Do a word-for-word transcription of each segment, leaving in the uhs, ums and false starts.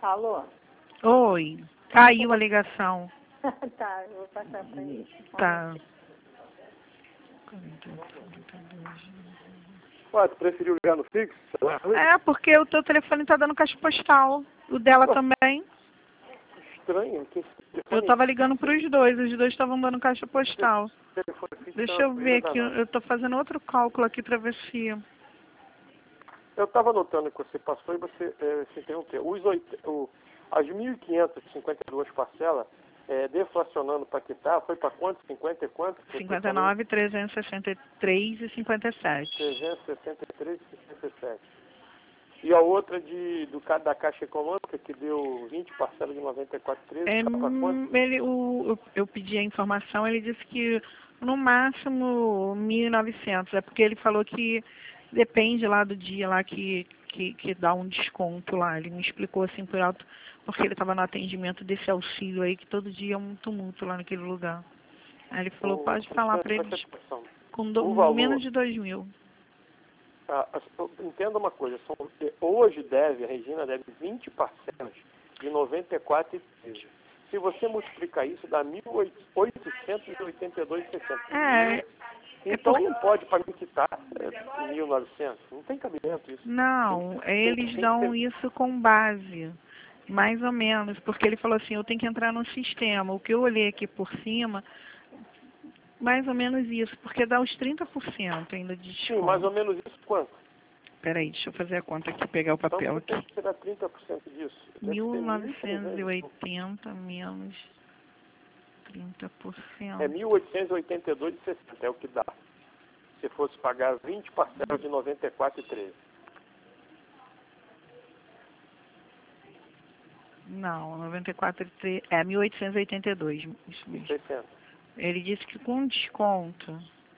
Alô? Oi. Caiu a ligação. Tá, eu vou passar pra ele. Tá. Ué, tu preferiu ligar no fixo? É, porque o teu telefone tá dando caixa postal. O dela Ué. também. Estranho. Que Eu tava ligando pros dois, os dois estavam dando caixa postal. telefone fixo Deixa é eu uma ver coisa aqui, danada. eu tô fazendo outro cálculo aqui pra ver se... Eu estava notando que você passou e você é, se interrompeu. Os oit... o... As mil quinhentas e cinquenta e duas parcelas, é, deflacionando para quitar, foi para quanto? cinquenta e quanto? cinquenta e nove, trezentos e sessenta e três e cinquenta e sete. trezentos e sessenta e três e cinquenta e sete. E a outra de, do, ca- da Caixa Econômica, que deu vinte parcelas de noventa e quatro e treze, É, foi para quanto? hum, ele, o, eu, eu pedi a informação, ele disse que no máximo mil e novecentos. É porque ele falou que depende lá do dia lá que, que, que dá um desconto lá. Ele me explicou assim por alto, porque ele estava no atendimento desse auxílio aí, que todo dia é um tumulto lá naquele lugar. Aí ele falou, O- pode falar para presta eles atenção. com do, O valor- menos de dois mil. Ah, as- entenda uma coisa, são, hoje deve, a Regina deve vinte parcelas de noventa e quatro e treze. Se você multiplicar isso, dá mil oitocentos e oitenta e dois e sessenta. É, Então é por- não pode para mim quitar é, mil e novecentos. Não tem cabimento isso. Não, Tem- eles tem que dão ter- isso com base, mais ou menos, porque ele falou assim, eu tenho que entrar no sistema. O que eu olhei aqui por cima, mais ou menos isso, porque dá os trinta por cento ainda de Sim, mais ou desconto. menos isso quanto? Peraí, deixa eu fazer a conta aqui, pegar o Então papel você tem aqui. que tirar trinta por cento disso. Deve ser mil mil e novecentos e trezentos. oitenta menos trinta por cento. É mil oitocentos e oitenta e dois e sessenta, é o que dá. Se fosse pagar vinte parcelas de noventa e quatro e treze. Não, noventa e quatro, é mil oitocentos e oitenta e dois, isso E mesmo. sessenta. Ele disse que com desconto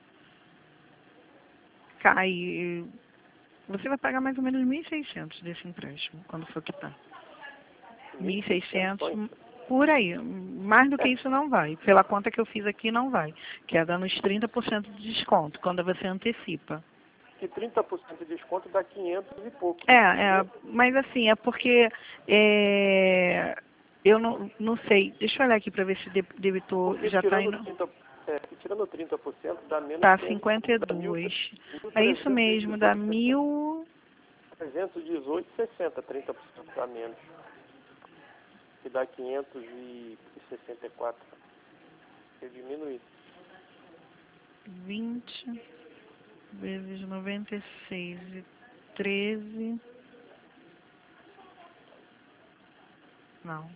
cai. Você vai pagar mais ou menos mil e seiscentos desse empréstimo, quando for quitar. mil e seiscentos, por aí. Mais do que isso não vai. Pela conta que eu fiz aqui, não vai. Que é dando os trinta por cento de desconto, quando você antecipa. Que trinta por cento de desconto dá quinhentos e pouco. É, é, mas assim, é porque é, eu não, não sei. Deixa eu olhar aqui para ver se de- debitou Porque já está tirando, indo. trinta, é, tirando trinta por cento dá menos Tá quinhentos, cinquenta e dá mil- dois. mil É isso mesmo, dá trezentos e mil. dezoito e sessenta, trinta por cento dá menos. Que dá quinhentos e sessenta e quatro. Eu diminui. vinte vezes noventa e seis e treze. Não.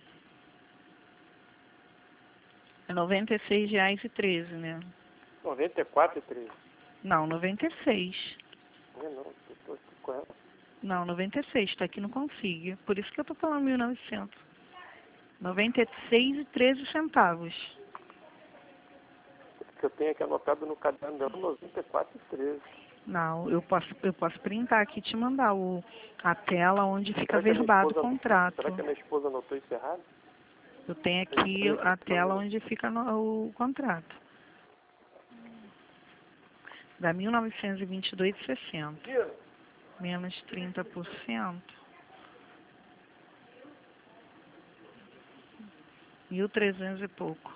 É noventa e seis reais e treze, né? noventa e quatro e treze. Não, noventa e seis. Não é não, eu tô aqui com ela. Não, noventa e seis, tá aqui no Consigue. Por isso que eu tô falando mil e novecentos. noventa e seis e treze centavos. Que eu tenho aqui anotado no caderno dela, noventa e quatro e treze. Não, eu posso, eu posso printar aqui e te mandar o, a tela onde fica Será que a minha verbado o esposa- contrato. Será que a minha esposa anotou isso errado? Eu tenho aqui a tela onde fica no, o contrato. Dá mil novecentos e vinte e dois e sessenta. Menos trinta por cento. Mil e trezentos e pouco.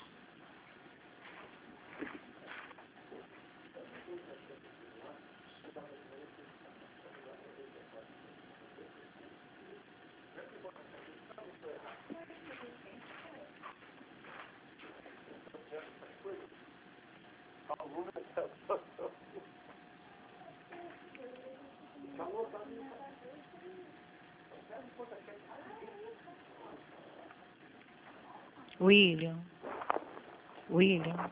William. William.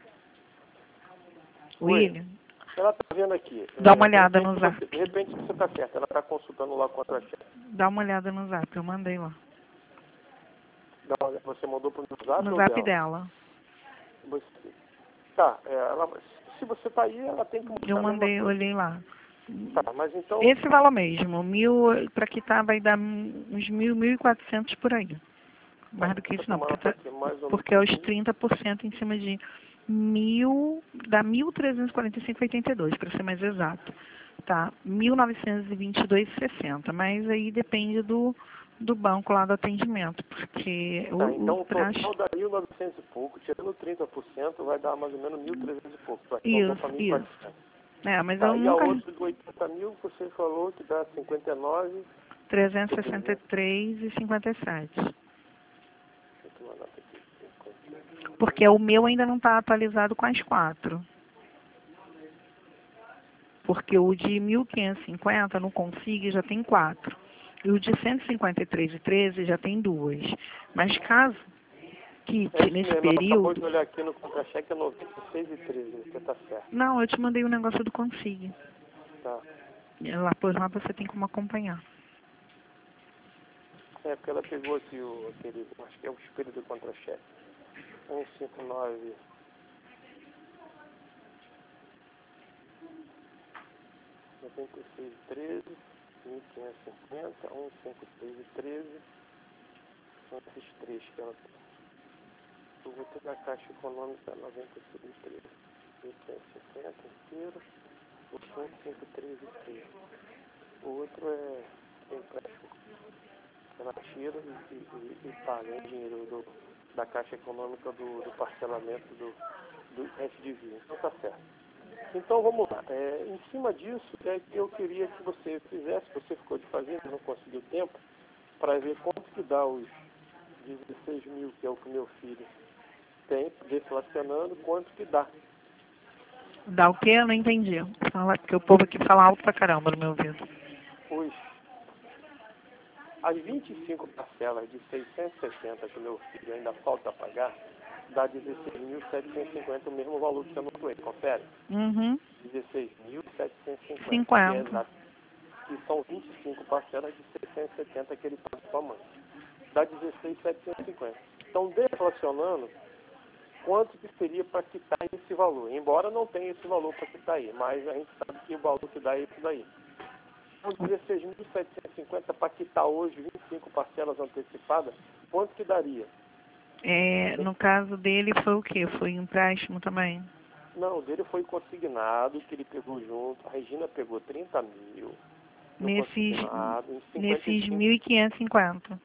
William. Ela está vendo aqui. Dá uma É, olhada de no repente zap. você- De repente você está certo. Ela está consultando lá o contra-cheque. Dá uma olhada no zap, eu mandei lá. Dá uma olhada. Você mandou para o zap No ou zap dela? dela. Você- Tá, é, ela... se você está aí, ela tem que mostrar Eu a mesma mandei, eu coisa. olhei lá. Tá, mas então... Esse valor mesmo, mil, para quitar vai dar uns mil, mil e quatrocentos por aí. Mais do que isso não, porque, tá, Aqui, mais ou porque é os menos. trinta por cento em cima de mil, dá mil trezentos e quarenta e cinco vírgula oitenta e dois, para ser mais exato. Tá, mil novecentos e vinte e dois vírgula sessenta, mas aí depende do, do banco lá do atendimento, porque Tá, o, então o o praxe... total dá mil e novecentos e pouco, tirando trinta por cento vai dar mais ou menos mil e trezentos e pouco. Vai Isso, para mil e isso. quatrocentos. É, mas Tá, eu e a nunca... outra de oitenta mil, você falou que dá cinquenta e nove. trezentos e sessenta e três e cinquenta e sete. Deixa eu tomar nota aqui. Porque o meu ainda não está atualizado com as quatro. Porque o de mil quinhentos e cinquenta no Config já tem quatro. E o de cento e cinquenta e três e treze já tem duas. Mas caso que É isso nesse mesmo, ela acabou de período... olhar aqui no contra-cheque, é noventa e seis e treze, você tá certo. Não, eu te mandei o negócio do Config. Tá. Lá por lá você tem como acompanhar. É porque ela pegou aqui o, aquele, acho que é o espelho do contra-cheque. cento e cinquenta e nove. noventa e seis e treze, mil quinhentos e cinquenta, cento e cinquenta e seis e treze, são esses três que ela tem. O outro da Caixa Econômica noventa e seis e treze, mil quinhentos e cinquenta inteiro, o cento e cinquenta e três e treze. O outro é empréstimo. Ela tira e, e, e paga em dinheiro do, da Caixa Econômica do, do parcelamento do, do S D V. Então tá certo. Então vamos lá. É, em cima disso é que eu queria que você fizesse, você ficou de fazer, não conseguiu tempo, para ver quanto que dá os dezesseis mil, que é o que meu filho tem, deflacionando, quanto que dá. Dá o quê? Eu não entendi. Fala, porque o povo aqui fala alto pra caramba no meu ouvido. Os, as vinte e cinco parcelas de seiscentos e setenta que meu filho ainda falta pagar, dá dezesseis mil setecentos e cinquenta, o mesmo valor que você anotou aí, confere? Uhum. dezesseis mil setecentos e cinquenta, que é cinquenta. exato. Que são vinte e cinco parcelas de seiscentos e setenta que ele paga para a mãe. Dá dezesseis mil setecentos e cinquenta. Então, deflacionando, quanto que seria para quitar esse valor? Embora não tenha esse valor para quitar aí, mas a gente sabe que o valor que dá é esse daí. Então, dezesseis mil setecentos e cinquenta para quitar hoje vinte e cinco parcelas antecipadas, quanto que daria? É, no caso dele foi o quê? Foi empréstimo também? Não, o dele foi consignado, que ele pegou junto. A Regina pegou trinta mil. No Nesses, consignado, em cinquenta e nesses cinco. mil quinhentos e cinquenta.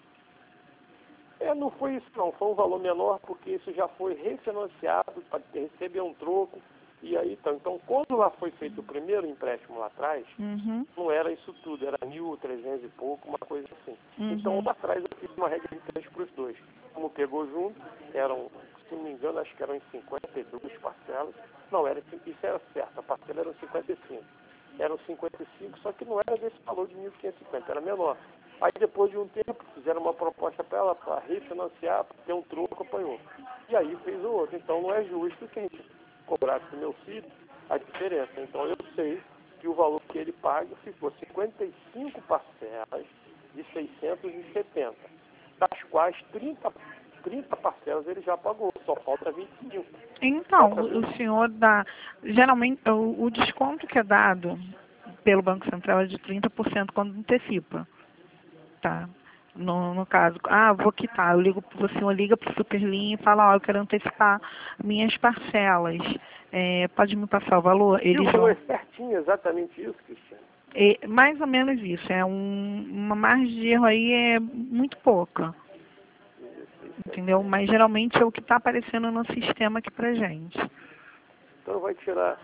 É, não foi isso não, foi um valor menor porque isso já foi refinanciado para receber um troco. E aí, então, então, quando lá foi feito o primeiro empréstimo lá atrás, Uhum. não era isso tudo, era mil e trezentos e pouco, uma coisa assim. Uhum. Então, lá atrás eu fiz uma regra de três para os dois. Como pegou junto, eram, se não me engano, acho que eram em cinquenta e duas parcelas. Não, era, isso era certo, a parcela era cinquenta e cinco. Eram cinquenta e cinco, só que não era desse valor de mil quinhentos e cinquenta, era menor. Aí depois de um tempo fizeram uma proposta para ela para refinanciar, para ter um troco, acompanhou. E aí fez o outro. Então não é justo que a gente cobrasse do meu filho a diferença. Então eu sei que o valor que ele paga ficou cinquenta e cinco parcelas de seiscentos e setenta, das quais trinta, trinta parcelas ele já pagou, só falta vinte e cinco. Então, o o senhor dá... Geralmente, o, o desconto que é dado pelo Banco Central é de trinta por cento quando antecipa. Tá? No, no caso, ah, vou quitar. Eu ligo, o senhor liga para o Superlin e fala, ó, eu quero antecipar minhas parcelas. É, pode me passar o valor? E Eles o vão... valor é certinho, exatamente isso, Cristiano. É, mais ou menos isso. É um, uma margem de erro aí é muito pouca. Entendeu? Mas geralmente é o que está aparecendo no sistema aqui pra gente. Então vai tirar,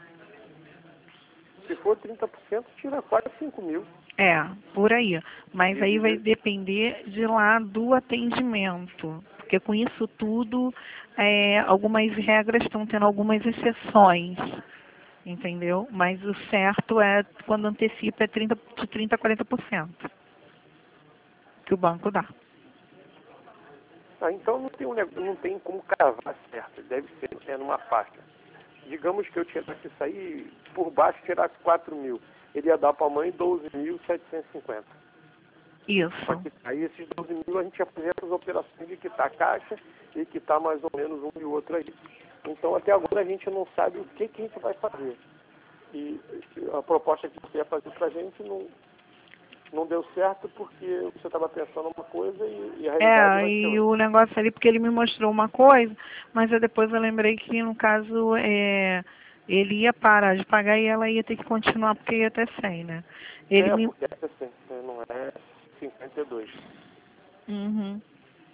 se for trinta por cento, tira quase cinco mil. É, por aí. Mas aí vai Dividir. depender de lá do atendimento. Porque com isso tudo, é, algumas regras estão tendo algumas exceções. Entendeu? Mas o certo é, quando antecipa, é trinta, de trinta a quarenta por cento que o banco dá. Ah, então não tem, um, neg- não tem como cravar certo, deve ser é numa faixa. Digamos que eu tirasse isso aí, por baixo tirasse quatro mil. Ele ia dar para a mãe doze mil setecentos e cinquenta. Só Isso. que aí esses doze mil a gente ia fazer as operações de quitar a caixa e quitar mais ou menos um e outro aí. Então até agora a gente não sabe o que, que a gente vai fazer. E a proposta que você ia fazer para a gente não, não deu certo porque você estava pensando uma coisa e, e a realidade É, vai ser e outra. o negócio ali, porque ele me mostrou uma coisa, mas eu depois eu lembrei que, no caso, é, ele ia parar de pagar e ela ia ter que continuar, porque ia até cem, né? Ele É, me... porque é assim, não é cinquenta e dois. Uhum.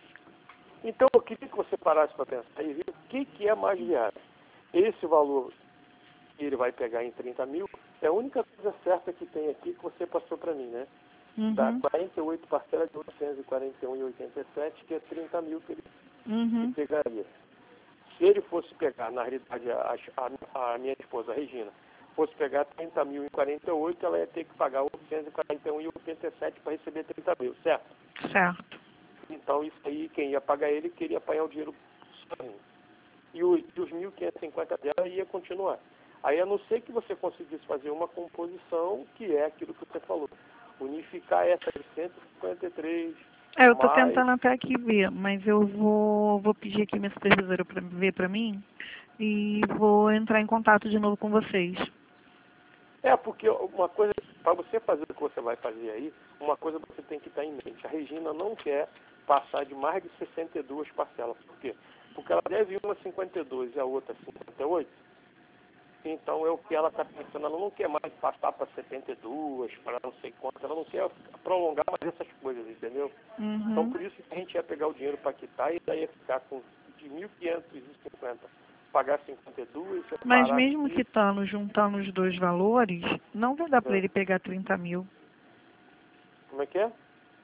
Então, eu queria que você parasse para pensar e ver o que, que é mais viável. Esse valor que ele vai pegar em trinta mil é a única coisa certa que tem aqui que você passou para mim, né? Uhum. Dá quarenta e oito parcelas de oitocentos e quarenta e um vírgula oitenta e sete, que é trinta mil que ele Uhum. que pegaria. Se ele fosse pegar, na realidade, a, a, a minha esposa, a Regina, fosse pegar trinta mil e quarenta e oito, ela ia ter que pagar oitocentos e quarenta e um vírgula oitenta e sete para receber trinta mil, certo? Certo. Então, isso aí, quem ia pagar ele, queria apanhar o dinheiro sozinho. E, o, e os mil quinhentos e cinquenta dela ia continuar. Aí, a não ser que você conseguisse fazer uma composição, que é aquilo que você falou. Unificar essa de cento e cinquenta e três. É, eu tô mais... tentando até aqui ver, mas eu vou, vou pedir aqui minha supervisora para ver para mim e vou entrar em contato de novo com vocês. É, porque uma coisa, para você fazer o que você vai fazer aí, uma coisa você tem que estar em mente. A Regina não quer passar de mais de sessenta e duas parcelas. Por quê? Porque ela deve uma cinquenta e dois e a outra cinquenta e oito. Então é o que ela está pensando. Ela não quer mais passar para setenta e dois, para não sei quanto. Ela não quer prolongar mais essas coisas, entendeu? Uhum. Então por isso que a gente ia pegar o dinheiro para quitar e daí ia ficar com de mil quinhentos e cinquenta. Pagar cinquenta e dois. Mas mesmo quitando, juntando os dois valores, não vai dar para É. ele pegar trinta mil. Como é que é?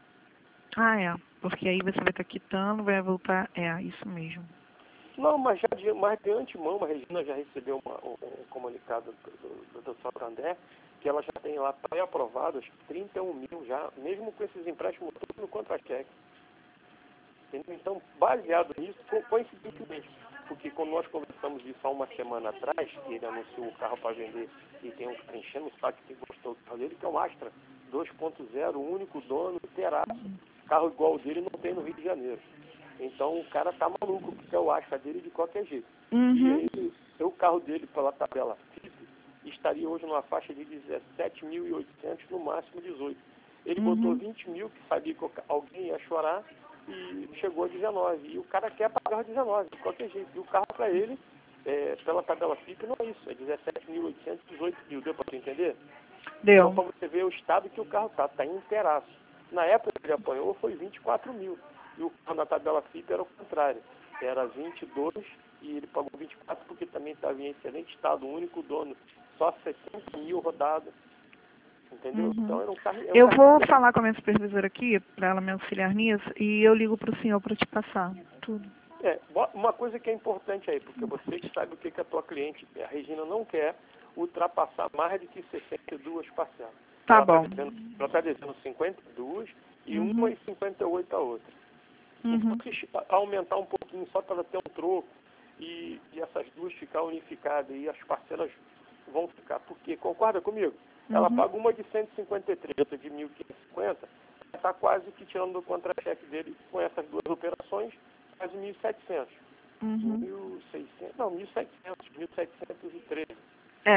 Ah, é. Porque aí você vai estar quitando, vai voltar. É, isso mesmo. Não, mas já de, mas de antemão, a Regina já recebeu uma, um, um comunicado do, do, do Santander que ela já tem lá pré-aprovados trinta e um mil já, mesmo com esses empréstimos todos no contra-cheque. Entendeu? Então, baseado nisso, co- coincidentemente, porque quando nós conversamos isso há uma semana atrás, que ele anunciou o carro para vender e tem um cara enchendo o saco que gostou do carro dele, que é um Astra dois ponto zero, o único dono, terraço, carro igual o dele não tem no Rio de Janeiro. Então o cara tá maluco, porque é o Astra dele de qualquer jeito. Uhum. E aí, o carro dele, pela tabela F I P, estaria hoje numa faixa de dezessete mil e oitocentos, no máximo dezoito. Ele Uhum. botou vinte mil, que sabia que alguém ia chorar, e chegou a dezenove. E o cara quer pagar os dezenove, de qualquer jeito. E o carro para ele, é, pela tabela F I P, não é isso, é dezessete mil e oitocentos, dezoito mil. Deu para você entender? Deu. Então, para você ver o estado que o carro está, está inteiraço. Na época que ele apanhou, foi vinte e quatro mil. E o carro na tabela F I P era o contrário. Era vinte e dois e ele pagou vinte e quatro porque também estava em excelente estado, um único dono. Só sessenta mil rodado. Entendeu? Uhum. Então era um carro... Era um Eu carro vou que... falar com a minha supervisora aqui, para ela me auxiliar nisso, e eu ligo para o senhor para te passar tudo. É, uma coisa que é importante aí, porque você que sabe o que, que a tua cliente quer. A Regina não quer ultrapassar mais de que sessenta e duas parcelas. Tá ela bom. Tá devendo, ela está devendo cinquenta e duas e Uhum. uma e cinquenta e oito a outra. Uhum. Então, se aumentar um pouquinho só para ela ter um troco e, e essas duas ficar unificadas e as parcelas vão ficar. Porque, concorda comigo? Ela Uhum. paga uma de cento e cinquenta e três, outra de mil quinhentos e cinquenta, está quase que tirando do contra-cheque dele com essas duas operações, quase mil e setecentos. Uhum. mil e seiscentos, não, mil e setecentos, mil setecentos e treze. É.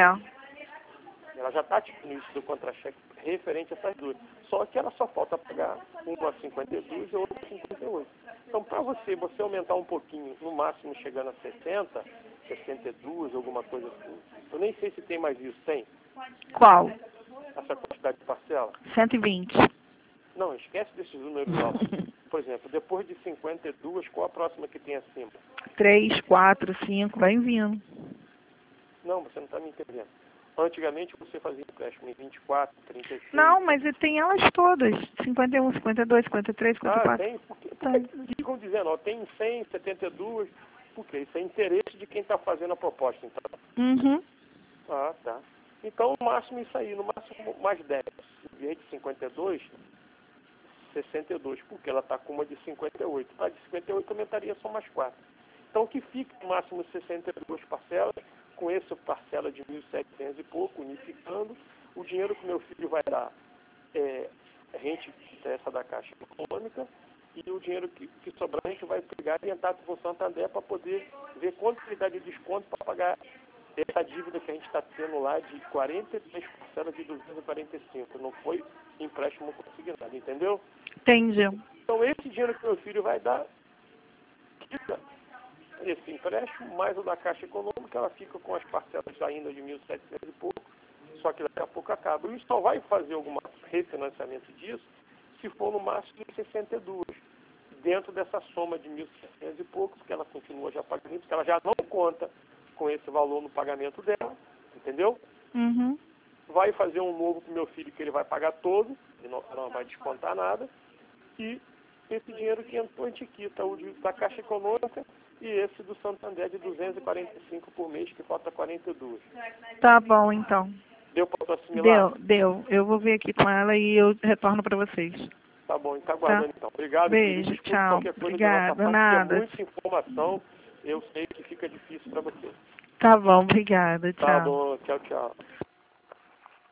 Ela já está tirando isso do contra-cheque referente a essas duas. Só que ela só falta pagar uma a cinquenta e dois e outra a cinquenta e oito. Então, para você, você aumentar um pouquinho, no máximo chegando a sessenta, sessenta e dois, alguma coisa assim. Eu nem sei se tem mais isso, tem? Qual? Essa quantidade de parcela? cento e vinte. Não, esquece desses números altos. Por exemplo, depois de cinquenta e dois, qual a próxima que tem acima? três, quatro, cinco, vai vindo. Não, você não está me entendendo. Antigamente você fazia empréstimo em vinte e quatro, trinta e seis. Não, mas tem elas todas. cinquenta e um, cinquenta e dois, cinquenta e três, cinquenta e Ah, quatro. tem? Por que, por que que eles ficam dizendo, ó, tem cem, setenta e dois? Por quê? Isso é interesse de quem está fazendo a proposta, então. Uhum. Ah, tá. Então, no máximo isso aí, no máximo mais dez. Em vez de cinquenta e dois, sessenta e dois, porque ela está com uma de cinquenta e oito. A de cinquenta e oito aumentaria só mais quatro. Então, que fique no máximo sessenta e duas parcelas, com essa parcela de mil e setecentos e pouco, unificando, o dinheiro que meu filho vai dar é a gente, essa da Caixa Econômica, e o dinheiro que, que sobrar a gente vai pegar e entrar com o Santander para poder ver quanto ele dá de desconto para pagar essa dívida que a gente está tendo lá de quarenta e três parcelas de duzentos e quarenta e cinco. Não foi empréstimo consignado, entendeu? Entendi. Então esse dinheiro que meu filho vai dar, quita esse empréstimo, mais o da Caixa Econômica, ela fica com as parcelas ainda de mil e setecentos e pouco, só que daqui a pouco acaba. E só vai fazer algum refinanciamento disso se for no máximo de sessenta e dois. dentro dessa soma de mil e setecentos e poucos, que ela continua já pagando, porque ela já não conta com esse valor no pagamento dela, entendeu? Uhum. Vai fazer um novo para o meu filho que ele vai pagar todo, ele não, não vai descontar nada, e esse dinheiro que entrou a gente quita o de, da Caixa Econômica e esse do Santander de duzentos e quarenta e cinco por mês, que falta quarenta e dois. Tá bom, então. Deu para assimilar? Deu, deu. Eu vou ver aqui com ela e eu retorno para vocês. Tá bom, está aguardando então. Obrigado. Beijo, Desculpe tchau. qualquer coisa Obrigada, da nossa parte, nada. é muita informação, eu sei que fica difícil para você. Tá bom, obrigada, tchau. Tá bom, tchau, tchau.